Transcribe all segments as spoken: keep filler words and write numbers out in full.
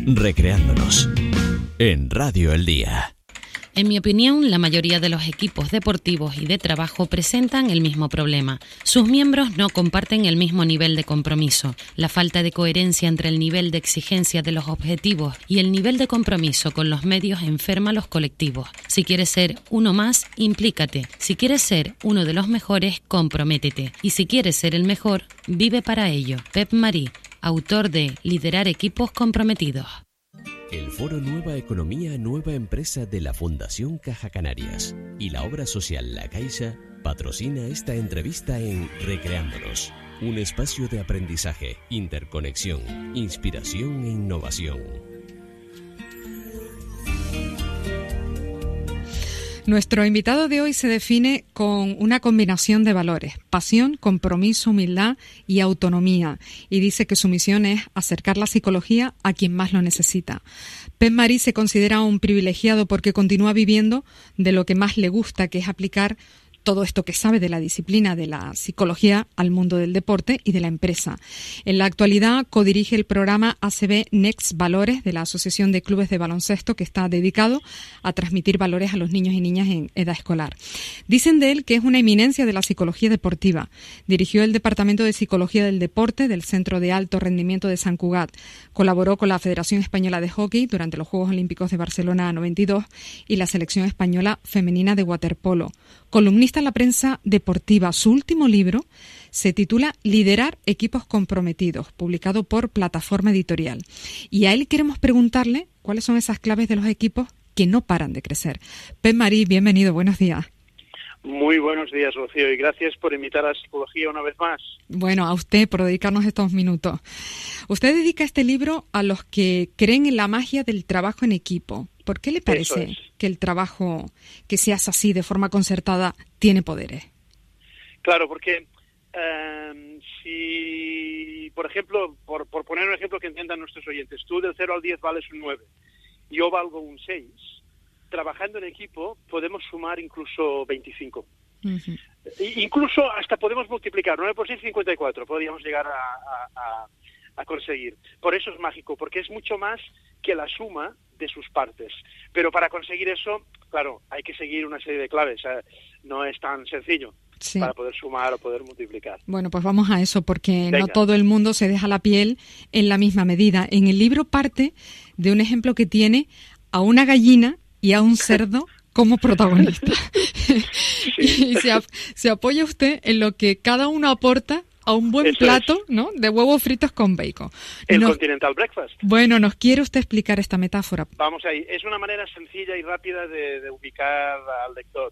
Recreándonos en Radio El Día. En mi opinión, la mayoría de los equipos deportivos y de trabajo presentan el mismo problema. Sus miembros no comparten el mismo nivel de compromiso. La falta de coherencia entre el nivel de exigencia de los objetivos y el nivel de compromiso con los medios enferma a los colectivos. Si quieres ser uno más, implícate. Si quieres ser uno de los mejores, comprométete. Y si quieres ser el mejor, vive para ello. Pep Marí, autor de Liderar equipos comprometidos. El Foro Nueva Economía, Nueva Empresa de la Fundación Caja Canarias y la obra social La Caixa patrocina esta entrevista en Recreándonos, un espacio de aprendizaje, interconexión, inspiración e innovación. Nuestro invitado de hoy se define con una combinación de valores: pasión, compromiso, humildad y autonomía. Y dice que su misión es acercar la psicología a quien más lo necesita. Pep Marí se considera un privilegiado porque continúa viviendo de lo que más le gusta, que es aplicar todo esto que sabe de la disciplina de la psicología al mundo del deporte y de la empresa. En la actualidad codirige el programa A C B Next Valores de la Asociación de Clubes de Baloncesto, que está dedicado a transmitir valores a los niños y niñas en edad escolar. Dicen de él que es una eminencia de la psicología deportiva. Dirigió el Departamento de Psicología del Deporte del Centro de Alto Rendimiento de Sant Cugat. Colaboró con la Federación Española de Hockey durante los Juegos Olímpicos de Barcelona noventa y dos y la Selección Española Femenina de Waterpolo. Columnista en la prensa deportiva. Su último libro se titula Liderar equipos comprometidos, publicado por Plataforma Editorial. Y a él queremos preguntarle cuáles son esas claves de los equipos que no paran de crecer. Pep Marí, bienvenido, buenos días. Muy buenos días, Rocío, y gracias por invitar a la psicología una vez más. Bueno, a usted por dedicarnos estos minutos. Usted dedica este libro a los que creen en la magia del trabajo en equipo. ¿Por qué le parece que el trabajo que se hace así de forma concertada tiene poderes? Claro, porque eh, si, por ejemplo, por, por poner un ejemplo que entiendan nuestros oyentes, tú del cero al diez vales un nueve, yo valgo un seis, trabajando en equipo podemos sumar incluso veinticinco. Uh-huh. E incluso hasta podemos multiplicar, nueve por seis, cincuenta y cuatro, podríamos llegar a, a, a, a conseguir. Por eso es mágico, porque es mucho más que la suma de sus partes. Pero para conseguir eso, claro, hay que seguir una serie de claves. ¿eh? No es tan sencillo sí. para poder sumar o poder multiplicar. Bueno, pues vamos a eso, porque Venga. no todo el mundo se deja la piel en la misma medida. En el libro parte de un ejemplo que tiene a una gallina y a un cerdo como protagonistas. Sí. Y se, ap- se apoya usted en lo que cada uno aporta a un buen Eso plato, es. ¿no? De huevos fritos con bacon. El nos, Continental Breakfast. Bueno, ¿nos quiere usted explicar esta metáfora? Vamos ahí. Es una manera sencilla y rápida de, de ubicar al lector.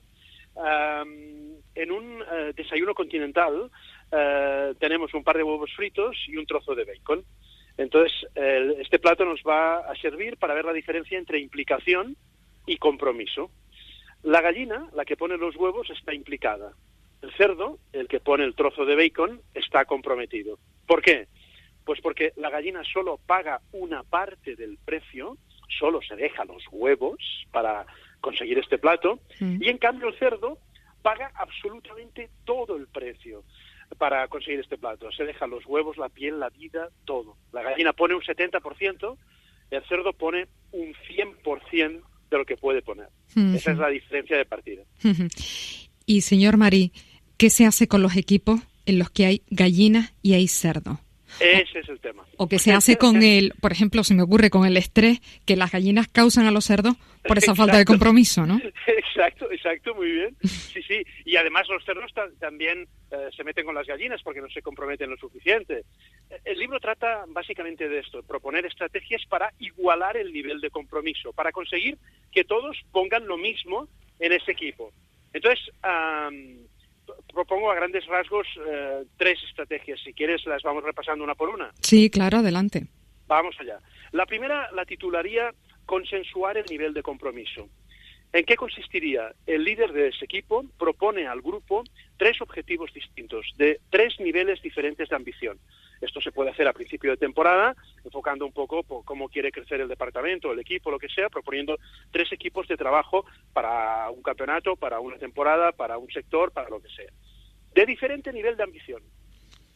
Um, en un uh, desayuno continental uh, tenemos un par de huevos fritos y un trozo de bacon. Entonces, el, este plato nos va a servir para ver la diferencia entre implicación y compromiso. La gallina, la que pone los huevos, está implicada. El cerdo, el que pone el trozo de bacon, está comprometido. ¿Por qué? Pues porque la gallina solo paga una parte del precio, solo se deja los huevos para conseguir este plato, mm. y en cambio el cerdo paga absolutamente todo el precio para conseguir este plato. Se deja los huevos, la piel, la vida, todo. La gallina pone un setenta por ciento, el cerdo pone un cien por ciento de lo que puede poner. Mm-hmm. Esa es la diferencia de partida. Mm-hmm. Y, señor Marí, ¿qué se hace con los equipos en los que hay gallinas y hay cerdo? Ese es el tema. O que se hace con el, por ejemplo, se me ocurre con el estrés que las gallinas causan a los cerdos por esa exacto. falta de compromiso, ¿no? Exacto, exacto, muy bien. Sí, sí. Y además los cerdos ta- también eh, se meten con las gallinas porque no se comprometen lo suficiente. El libro trata básicamente de esto, proponer estrategias para igualar el nivel de compromiso, para conseguir que todos pongan lo mismo en ese equipo. Entonces, um, propongo a grandes rasgos eh, tres estrategias. Si quieres, las vamos repasando una por una. Sí, claro, adelante. Vamos allá. La primera la titularía Consensuar el nivel de compromiso. ¿En qué consistiría? El líder de ese equipo propone al grupo tres objetivos distintos, de tres niveles diferentes de ambición. Esto se puede hacer a principio de temporada, enfocando un poco por cómo quiere crecer el departamento, el equipo, lo que sea, proponiendo tres equipos de trabajo para un campeonato, para una temporada, para un sector, para lo que sea. De diferente nivel de ambición.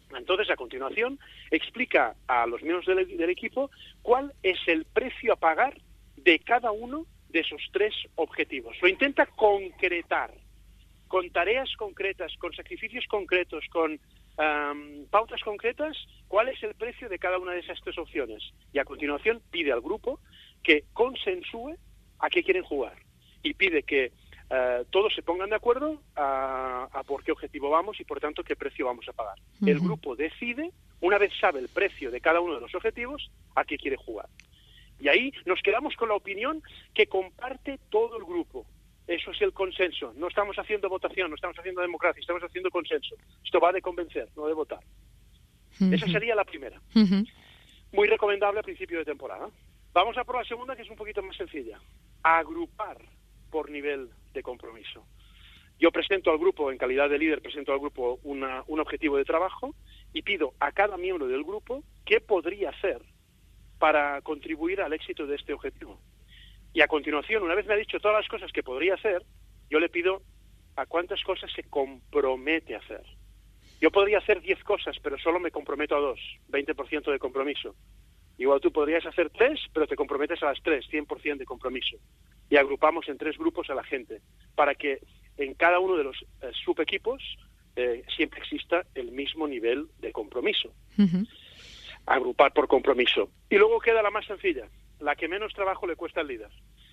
Entonces, a continuación, explica a los miembros del, del equipo cuál es el precio a pagar de cada uno de esos tres objetivos. Lo intenta concretar, con tareas concretas, con sacrificios concretos, con um, pautas concretas, cuál es el precio de cada una de esas tres opciones. Y a continuación pide al grupo que consensúe a qué quieren jugar. Y pide que Uh, todos se pongan de acuerdo a, a por qué objetivo vamos y, por tanto, qué precio vamos a pagar. Uh-huh. El grupo decide, una vez sabe el precio de cada uno de los objetivos, a qué quiere jugar. Y ahí nos quedamos con la opinión que comparte todo el grupo. Eso es el consenso. No estamos haciendo votación, no estamos haciendo democracia, estamos haciendo consenso. Esto va de convencer, no de votar. Uh-huh. Esa sería la primera. Uh-huh. Muy recomendable a principio de temporada. Vamos a por la segunda, que es un poquito más sencilla. Agrupar por nivel de compromiso. Yo presento al grupo, en calidad de líder, presento al grupo una, un objetivo de trabajo y pido a cada miembro del grupo qué podría hacer para contribuir al éxito de este objetivo. Y a continuación, una vez me ha dicho todas las cosas que podría hacer, yo le pido a cuántas cosas se compromete a hacer. Yo podría hacer diez cosas, pero solo me comprometo a dos, veinte por ciento de compromiso. Igual tú podrías hacer tres, pero te comprometes a las tres, cien por ciento de compromiso. Y agrupamos en tres grupos a la gente, para que en cada uno de los eh, subequipos eh, siempre exista el mismo nivel de compromiso. Uh-huh. Agrupar por compromiso. Y luego queda la más sencilla, la que menos trabajo le cuesta al líder.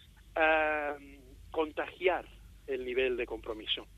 Uh, contagiar el nivel de compromiso.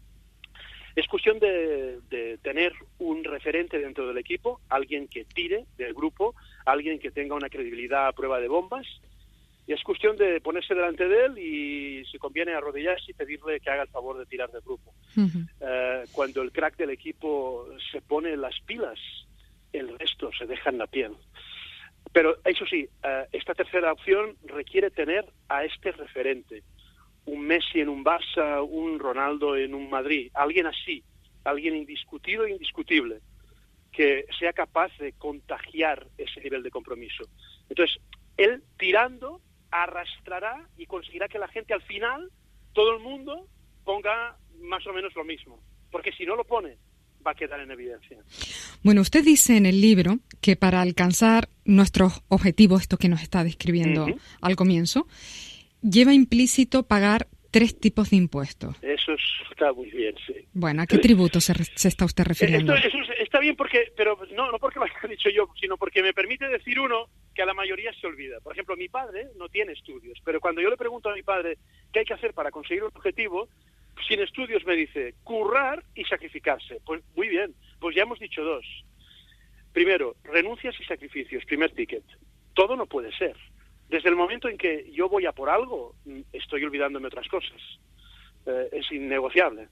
Es cuestión de, de tener un referente dentro del equipo, alguien que tire del grupo, alguien que tenga una credibilidad a prueba de bombas, y es cuestión de ponerse delante de él y, si conviene, arrodillarse y pedirle que haga el favor de tirar del grupo. Uh-huh. Uh, cuando el crack del equipo se pone las pilas, el resto se deja en la piel. Pero, eso sí, uh, esta tercera opción requiere tener a este referente. Un Messi en un Barça, un Ronaldo en un Madrid, alguien así, alguien indiscutido e indiscutible, que sea capaz de contagiar ese nivel de compromiso. Entonces, él tirando arrastrará y conseguirá que la gente al final, todo el mundo, ponga más o menos lo mismo. Porque si no lo pone, va a quedar en evidencia. Bueno, usted dice en el libro que para alcanzar nuestros objetivos, esto que nos está describiendo uh-huh. al comienzo, lleva implícito pagar tres tipos de impuestos. Eso está muy bien, sí. Bueno, ¿a qué tributo se, re- se está usted refiriendo? Esto, eso está bien porque, pero no, no porque lo haya dicho yo, sino porque me permite decir uno que a la mayoría se olvida. Por ejemplo, mi padre no tiene estudios, pero cuando yo le pregunto a mi padre qué hay que hacer para conseguir un objetivo, sin estudios me dice currar y sacrificarse. Pues muy bien, pues ya hemos dicho dos. Primero, renuncias y sacrificios, primer ticket. Todo no puede ser. Desde el momento en que yo voy a por algo, estoy olvidándome otras cosas. Eh, es innegociable.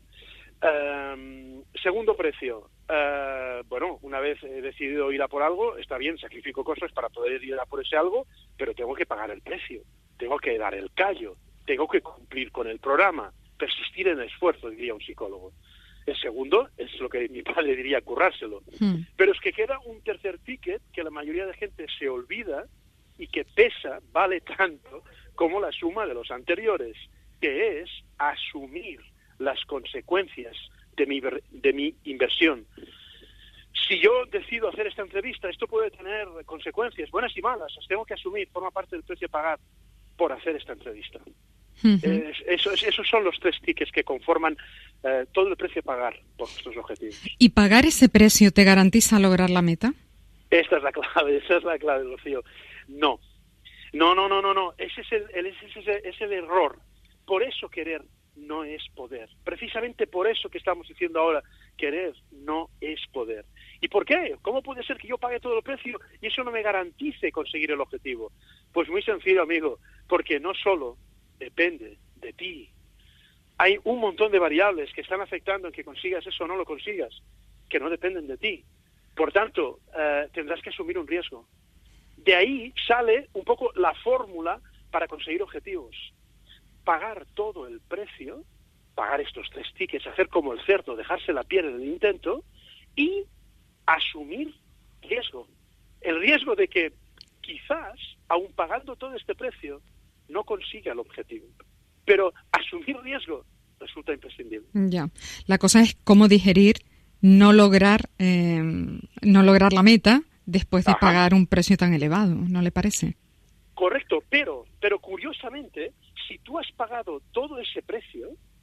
Uh, segundo precio. Uh, bueno, una vez he decidido ir a por algo, está bien, sacrifico cosas para poder ir a por ese algo, pero tengo que pagar el precio, tengo que dar el callo, tengo que cumplir con el programa, persistir en el esfuerzo, diría un psicólogo. El segundo es lo que mi padre diría, currárselo. Hmm. Pero es que queda un tercer ticket que la mayoría de gente se olvida y que pesa, vale tanto como la suma de los anteriores, que es asumir las consecuencias de mi, de mi inversión. Si yo decido hacer esta entrevista, esto puede tener consecuencias, buenas y malas, las tengo que asumir, forma parte del precio a pagar por hacer esta entrevista. Uh-huh. Eh, eso, esos son los tres tickets que conforman eh, todo el precio a pagar por nuestros objetivos. ¿Y pagar ese precio te garantiza lograr la meta? Esta es la clave, esa es la clave, Rocío. No, no, no, no, no, no. Ese es el, el, ese es el, es el error. Por eso querer no es poder. Precisamente por eso que estamos diciendo ahora, querer no es poder. ¿Y por qué? ¿Cómo puede ser que yo pague todo el precio y eso no me garantice conseguir el objetivo? Pues muy sencillo, amigo, porque no solo depende de ti. Hay un montón de variables que están afectando en que consigas eso o no lo consigas, que no dependen de ti. Por tanto, eh, tendrás que asumir un riesgo. De ahí sale un poco la fórmula para conseguir objetivos. Pagar todo el precio, pagar estos tres tickets, hacer como el cerdo, dejarse la piel en el intento y asumir riesgo. El riesgo de que quizás, aun pagando todo este precio, no consiga el objetivo. Pero asumir riesgo resulta imprescindible. Ya. La cosa es cómo digerir no lograr, eh, no lograr la meta después de Ajá. pagar un precio tan elevado, ¿no le parece? Correcto, pero, pero curiosamente, si tú has pagado todo ese precio,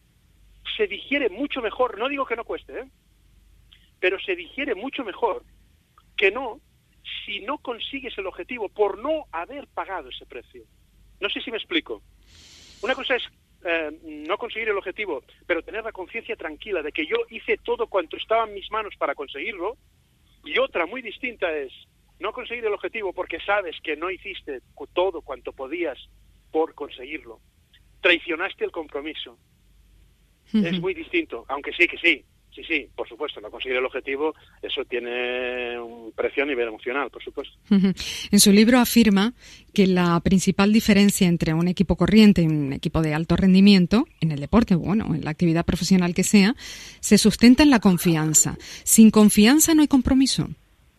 se digiere mucho mejor, no digo que no cueste, ¿eh? pero se digiere mucho mejor que no si no consigues el objetivo por no haber pagado ese precio. No sé si me explico. Una cosa es eh, no conseguir el objetivo, pero tener la conciencia tranquila de que yo hice todo cuanto estaba en mis manos para conseguirlo, y otra muy distinta es no conseguir el objetivo porque sabes que no hiciste todo cuanto podías por conseguirlo. Traicionaste el compromiso. Uh-huh. Es muy distinto, aunque sí que sí, sí, sí, por supuesto, no conseguir el objetivo, eso tiene un precio a nivel emocional, por supuesto. Uh-huh. En su libro afirma que la principal diferencia entre un equipo corriente y un equipo de alto rendimiento, en el deporte, bueno, en la actividad profesional que sea, se sustenta en la confianza. Sin confianza no hay compromiso.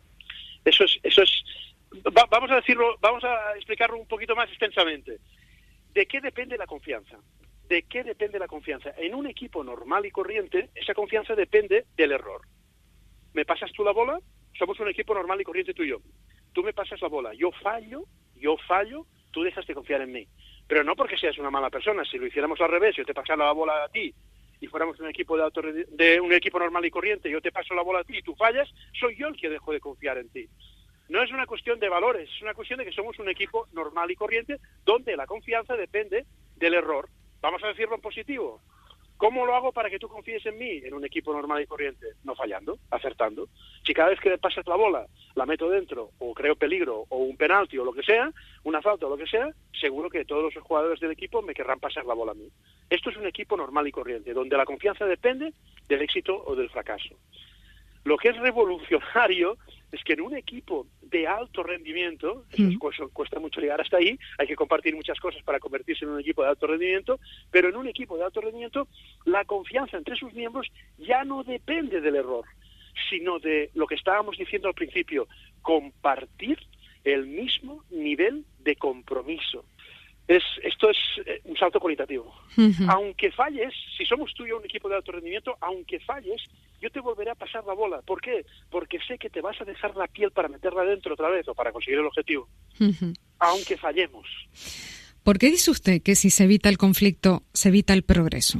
Eso es, eso es, va, vamos a decirlo, vamos a explicarlo un poquito más extensamente. ¿De qué depende la confianza? ¿De qué depende la confianza? En un equipo normal y corriente, esa confianza depende del error. ¿Me pasas tú la bola? Somos un equipo normal y corriente tú y yo. Tú me pasas la bola, yo fallo, yo fallo, tú dejas de confiar en mí. Pero no porque seas una mala persona. Si lo hiciéramos al revés, yo te pasara la bola a ti y fuéramos un equipo de, alto, de un equipo normal y corriente, yo te paso la bola a ti y tú fallas, soy yo el que dejo de confiar en ti. No es una cuestión de valores, es una cuestión de que somos un equipo normal y corriente donde la confianza depende del error. Vamos a decirlo en positivo. ¿Cómo lo hago para que tú confíes en mí en un equipo normal y corriente? No fallando, acertando. Si cada vez que me pasas la bola la meto dentro, o creo peligro, o un penalti, o lo que sea, una falta o lo que sea, seguro que todos los jugadores del equipo me querrán pasar la bola a mí. Esto es un equipo normal y corriente, donde la confianza depende del éxito o del fracaso. Lo que es revolucionario es que en un equipo de alto rendimiento, eso cuesta, cuesta mucho llegar hasta ahí, hay que compartir muchas cosas para convertirse en un equipo de alto rendimiento, pero en un equipo de alto rendimiento la confianza entre sus miembros ya no depende del error, sino de lo que estábamos diciendo al principio, compartir el mismo nivel de compromiso. Es, esto es eh, un salto cualitativo. Uh-huh. Aunque falles, si somos tú y yo un equipo de alto rendimiento, aunque falles, yo te volveré a pasar la bola. ¿Por qué? Porque sé que te vas a dejar la piel para meterla dentro otra vez o para conseguir el objetivo. Uh-huh. Aunque fallemos. ¿Por qué dice usted que si se evita el conflicto, se evita el progreso?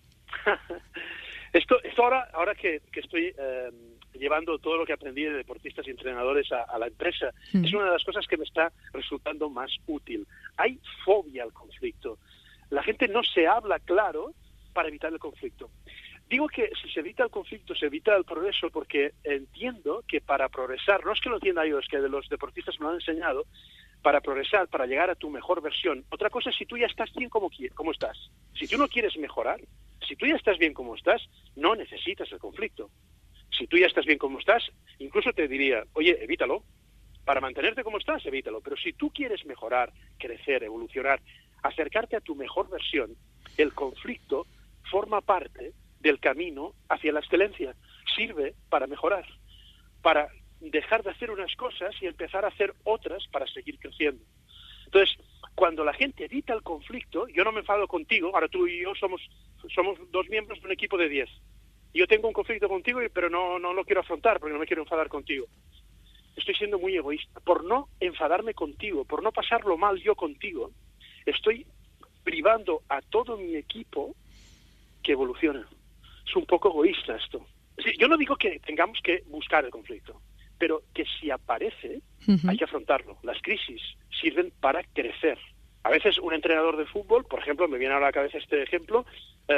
esto, esto ahora, ahora que, que estoy eh, llevando todo lo que aprendí de deportistas y entrenadores a, a la empresa, uh-huh. es una de las cosas que me está resultando más útil. Hay fobia al conflicto. La gente no se habla claro para evitar el conflicto. Digo que si se evita el conflicto, se evita el progreso, porque entiendo que para progresar, no es que lo entienda yo, es que de los deportistas me lo han enseñado, para progresar, para llegar a tu mejor versión. Otra cosa es si tú ya estás bien como, como estás. Si tú no quieres mejorar, si tú ya estás bien como estás, no necesitas el conflicto. Si tú ya estás bien como estás, incluso te diría, oye, evítalo. Para mantenerte como estás, evítalo. Pero si tú quieres mejorar, crecer, evolucionar, acercarte a tu mejor versión, el conflicto forma parte del camino hacia la excelencia. Sirve para mejorar, para dejar de hacer unas cosas y empezar a hacer otras para seguir creciendo. Entonces, cuando la gente evita el conflicto, yo no me enfado contigo, ahora tú y yo somos, somos dos miembros de un equipo de diez. Yo tengo un conflicto contigo, pero no, no lo quiero afrontar porque no me quiero enfadar contigo. Estoy siendo muy egoísta. Por no enfadarme contigo, por no pasarlo mal yo contigo, estoy privando a todo mi equipo que evoluciona. Es un poco egoísta esto. Sí, yo no digo que tengamos que buscar el conflicto, pero que si aparece, uh-huh. hay que afrontarlo. Las crisis sirven para crecer. A veces un entrenador de fútbol, por ejemplo, me viene a la cabeza este ejemplo,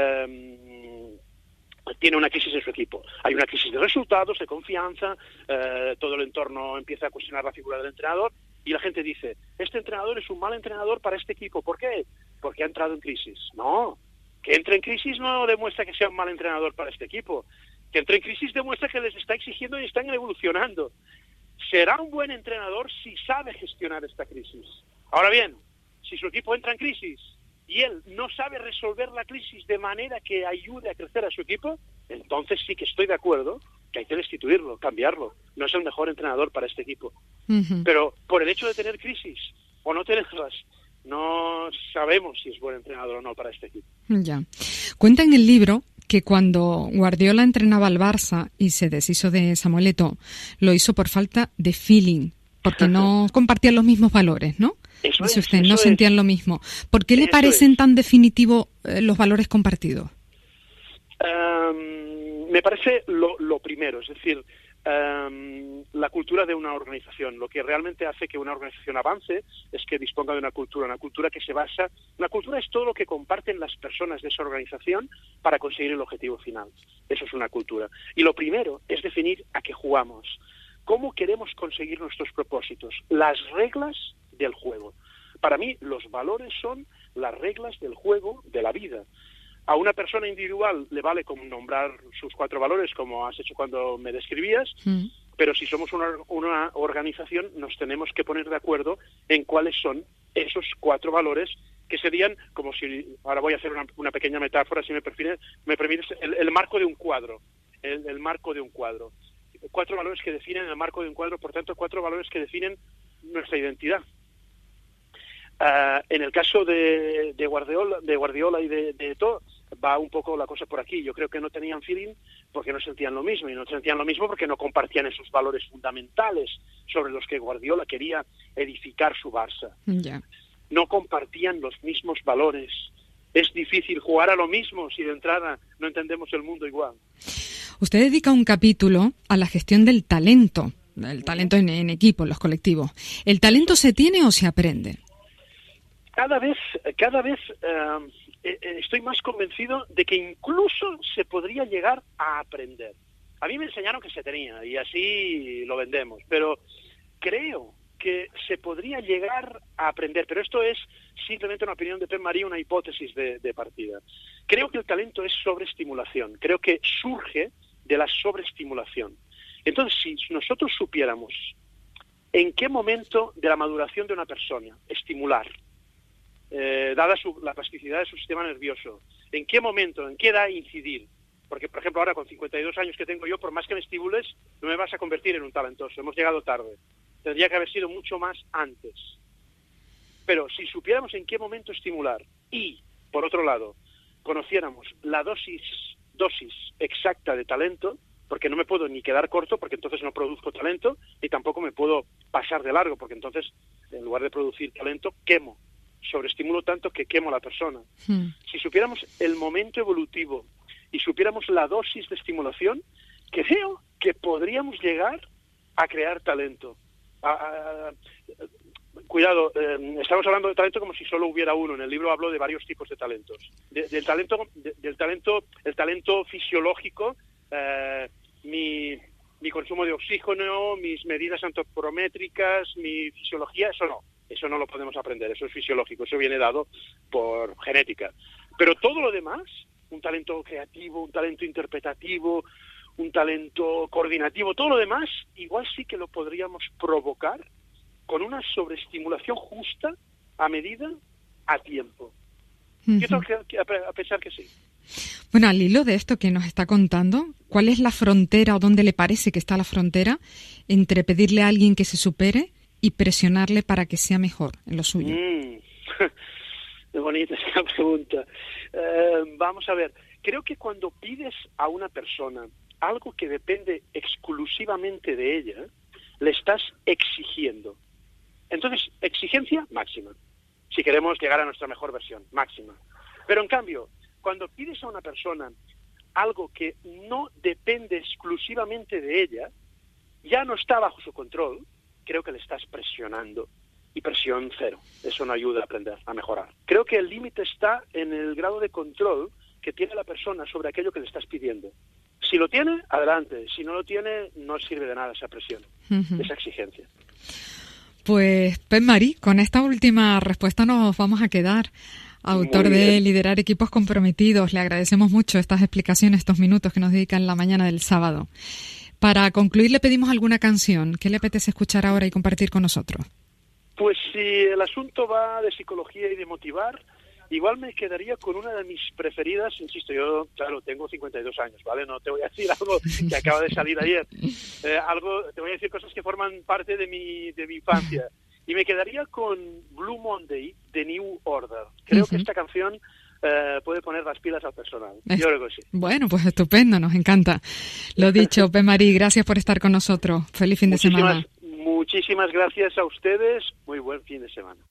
eh, tiene una crisis en su equipo. Hay una crisis de resultados, de confianza, eh, todo el entorno empieza a cuestionar la figura del entrenador y la gente dice, este entrenador es un mal entrenador para este equipo. ¿Por qué? Porque ha entrado en crisis. No, que entre en crisis no demuestra que sea un mal entrenador para este equipo. Que entre en crisis demuestra que les está exigiendo y están evolucionando. Será un buen entrenador si sabe gestionar esta crisis. Ahora bien, si su equipo entra en crisis y él no sabe resolver la crisis de manera que ayude a crecer a su equipo, entonces sí que estoy de acuerdo que hay que destituirlo, cambiarlo. No es el mejor entrenador para este equipo. Uh-huh. Pero por el hecho de tener crisis o no tenerlas, no sabemos si es buen entrenador o no para este equipo. Ya. Cuenta en el libro que cuando Guardiola entrenaba al Barça y se deshizo de Samuel Eto'o, lo hizo por falta de feeling, porque no compartían los mismos valores, ¿no? Eso Dice es, usted, eso no sentían es. lo mismo. ¿Por qué le Eso parecen es. tan definitivos eh, los valores compartidos? Um, me parece lo, lo primero, es decir, um, la cultura de una organización. Lo que realmente hace que una organización avance es que disponga de una cultura, una cultura que se basa... Una cultura es todo lo que comparten las personas de esa organización para conseguir el objetivo final. Eso es una cultura. Y lo primero es definir a qué jugamos, cómo queremos conseguir nuestros propósitos, las reglas del juego. Para mí, los valores son las reglas del juego de la vida. A una persona individual le vale con nombrar sus cuatro valores, como has hecho cuando me describías, mm. pero si somos una, una organización nos tenemos que poner de acuerdo en cuáles son esos cuatro valores, que serían, como si, ahora voy a hacer una, una pequeña metáfora, si me permites, me permites el, el marco de un cuadro, el, el marco de un cuadro. Cuatro valores que definen el marco de un cuadro, por tanto, cuatro valores que definen nuestra identidad. Uh, en el caso de, de Guardiola, de Guardiola y de, de Eto'o, va un poco la cosa por aquí. Yo creo que no tenían feeling porque no sentían lo mismo, y no sentían lo mismo porque no compartían esos valores fundamentales sobre los que Guardiola quería edificar su Barça. Yeah. No compartían los mismos valores. Es difícil jugar a lo mismo si de entrada no entendemos el mundo igual. Usted dedica un capítulo a la gestión del talento, el talento en, en equipo, en los colectivos. ¿El talento se tiene o se aprende? Cada vez, cada vez uh, estoy más convencido de que incluso se podría llegar a aprender. A mí me enseñaron que se tenía y así lo vendemos, pero creo que se podría llegar a aprender. Pero esto es simplemente una opinión de Pep Marí, una hipótesis de, de partida. Creo que el talento es sobreestimulación. Creo que surge de la sobreestimulación. Entonces, si nosotros supiéramos en qué momento de la maduración de una persona estimular, Eh, dada su, la plasticidad de su sistema nervioso, en qué momento, en qué edad incidir, porque por ejemplo ahora con cincuenta y dos años que tengo yo, por más que me estimules, no me vas a convertir en un talentoso, hemos llegado tarde, tendría que haber sido mucho más antes. Pero si supiéramos en qué momento estimular y, por otro lado, conociéramos la dosis, dosis exacta de talento, porque no me puedo ni quedar corto, porque entonces no produzco talento, y tampoco me puedo pasar de largo, porque entonces, en lugar de producir talento, quemo. Sobreestimulo tanto que quemo a la persona. Hmm. Si supiéramos el momento evolutivo y supiéramos la dosis de estimulación, creo que podríamos llegar a crear talento. A, a, a, cuidado, eh, estamos hablando de talento como si solo hubiera uno. En el libro hablo de varios tipos de talentos. De, del talento, de, del talento, el talento fisiológico, eh, mi, mi consumo de oxígeno, mis medidas antropométricas, mi fisiología, eso no. Eso no lo podemos aprender, eso es fisiológico, eso viene dado por genética. Pero todo lo demás, un talento creativo, un talento interpretativo, un talento coordinativo, todo lo demás, igual sí que lo podríamos provocar con una sobreestimulación justa, a medida, a tiempo. Uh-huh. Yo tengo que a pensar que sí. Bueno, al hilo de esto que nos está contando, ¿cuál es la frontera o dónde le parece que está la frontera entre pedirle a alguien que se supere y presionarle para que sea mejor en lo suyo? Mm. Qué bonita esta pregunta. Uh, vamos a ver, creo que cuando pides a una persona algo que depende exclusivamente de ella, le estás exigiendo. Entonces, exigencia máxima. Si queremos llegar a nuestra mejor versión, máxima. Pero en cambio, cuando pides a una persona algo que no depende exclusivamente de ella, ya no está bajo su control, creo que le estás presionando, y presión cero. Eso no ayuda a aprender, a mejorar. Creo que el límite está en el grado de control que tiene la persona sobre aquello que le estás pidiendo. Si lo tiene, adelante. Si no lo tiene, no sirve de nada esa presión, uh-huh. esa exigencia. Pues, Pep Marí, con esta última respuesta nos vamos a quedar. Autor de Liderar Equipos Comprometidos, le agradecemos mucho estas explicaciones, estos minutos que nos dedican la mañana del sábado. Para concluir, le pedimos alguna canción. ¿Qué le apetece escuchar ahora y compartir con nosotros? Pues si el asunto va de psicología y de motivar, igual me quedaría con una de mis preferidas. Insisto, yo, claro, tengo cincuenta y dos años, ¿vale? No te voy a decir algo que acaba de salir ayer. Eh, algo, te voy a decir cosas que forman parte de mi, de mi infancia. Y me quedaría con Blue Monday, de New Order. Creo uh-huh. que esta canción eh, puede poner las pilas al personal. Es, Yo creo que sí. Bueno, pues estupendo, nos encanta. Lo dicho, Pep-Marie, gracias por estar con nosotros. Feliz fin de muchísimas, semana. Muchísimas gracias a ustedes. Muy buen fin de semana.